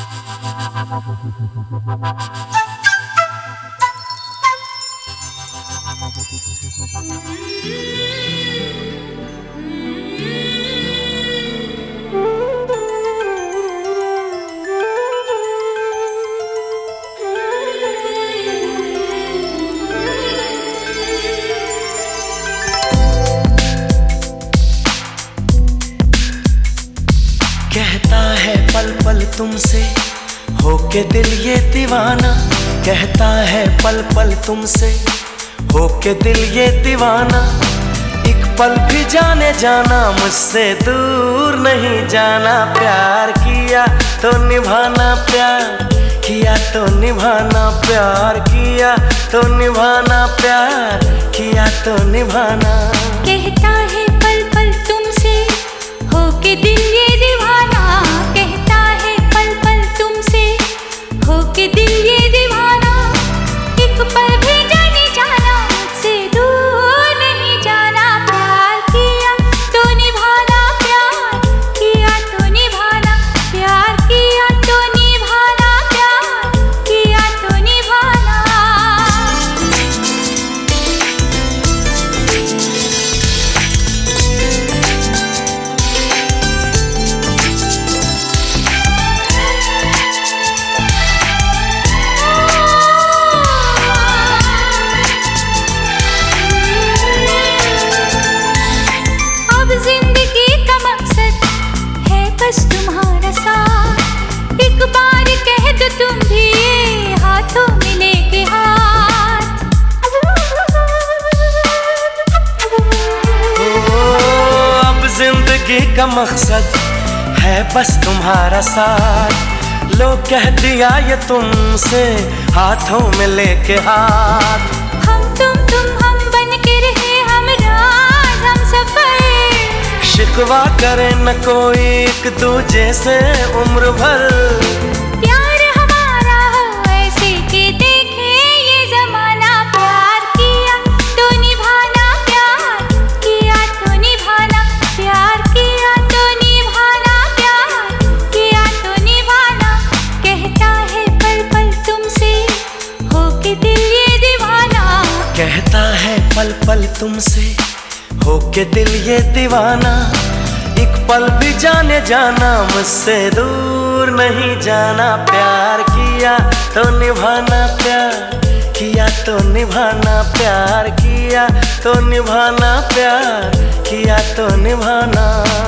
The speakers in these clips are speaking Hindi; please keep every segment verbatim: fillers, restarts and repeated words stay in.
कहता है पल पल तुमसे होके दिल ये दीवाना, कहता है पल पल तुमसे होके दिल ये दीवाना। एक पल भी जाने जाना मुझसे दूर नहीं जाना। प्यार किया तो निभाना, प्यार किया तो निभाना, प्यार किया तो निभाना, प्यार किया तो निभाना। कहता है पल पल तुमसे होके दिल ये दीवाना, कहता है पल पल तुमसे होके दिल ये दीवाना। एक पल भी जाने जाना मुझसे दूर नहीं जाना। प्यार किया तो निभाना, प्यार किया तो निभाना, प्यार किया तो निभाना, प्यार किया तो निभाना। जिंदगी का मकसद है बस तुम्हारा साथ। एक बार कह दो तुम भी हाथों में लेके हाथ। ओ, अब जिंदगी का मकसद है बस तुम्हारा साथ। लो कह दिया ये तुमसे हाथों में लेके हाथ। हम तुम तुम हम बन के रहे हम राज हम सफर। शिकवा करे न कोई एक दूजे से उम्र भर। प्यार हमारा हो ऐसे कि देखे ये जमाना। प्यार किया तो निभाना, प्यार किया तो निभाना, प्यार किया तो निभाना, प्यार किया तो निभाना। कहता है पल पल तुमसे होके दिल ये दीवाना, कहता है पल पल तुमसे होके दिल ये दीवाना। एक पल भी जाने जाना मुझसे दूर नहीं जाना। प्यार किया तो निभाना, प्यार किया तो निभाना, प्यार किया तो निभाना, प्यार किया तो निभाना।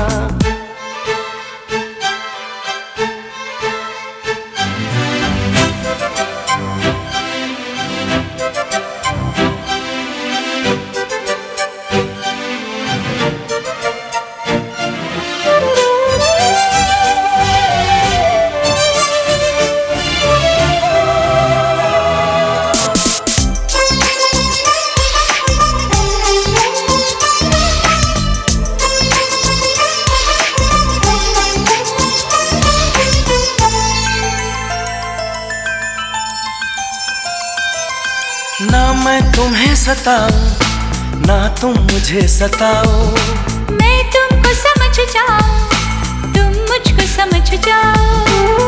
ना मैं तुम्हें सताऊं ना तुम मुझे सताओ। मैं तुमको समझ जाऊं तुम मुझको समझ जाओ।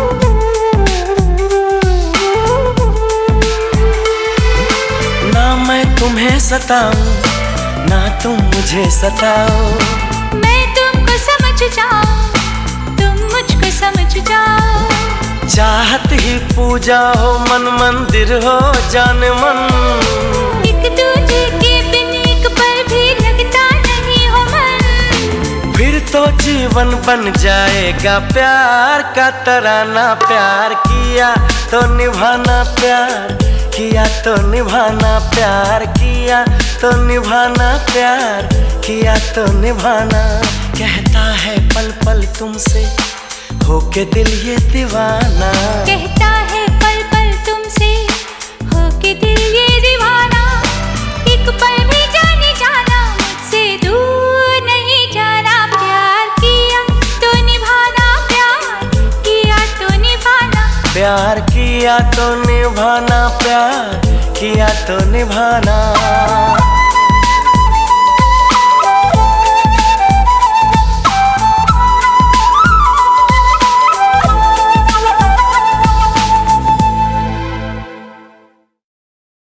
ना मैं तुम्हें सताऊं ना तुम मुझे सताओ। मैं तुमको समझ जाऊं तुम मुझको समझ जाओ। चाहत ही पूजा हो मन मंदिर हो जान मन। एक दूजे के बिन एक पल भी लगता नहीं हो मन। फिर तो जीवन बन जाएगा प्यार का तराना। प्यार किया तो निभाना, प्यार किया तो निभाना, प्यार किया तो निभाना, प्यार किया तो निभाना। कहता है पल पल तुमसे होके दिल ये दीवाना, कहता है पल पल तुमसे होके दिल ये दीवाना। एक पल भी जाने जाना मुझसे दूर नहीं जाना। प्यार किया तो निभाना, प्यार किया तो निभाना, प्यार किया तो निभाना, प्यार किया तो निभाना।